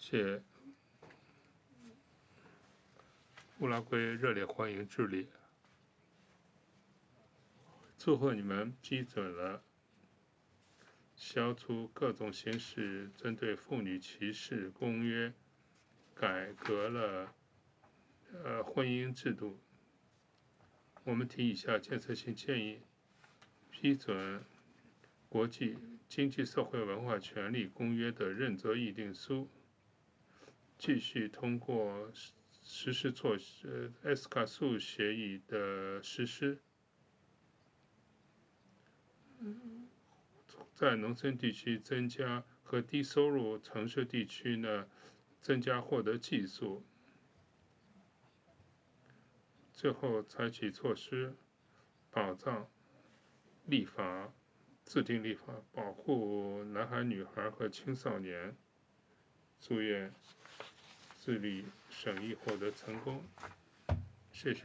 谢乌拉圭热烈欢迎智利。祝贺你们批准了消除各种形式针对妇女歧视公约，改革了婚姻制度。我们提以下建设性建议：批准国际经济社会文化权利公约的认责议定书，继续通过实施措施埃斯卡苏协议的实施，在农村地区增加和低收入城市地区呢增加获得技术。最后采取措施保障立法制定立法保护男孩女孩和青少年。祝愿智利审议获得成功。谢谢。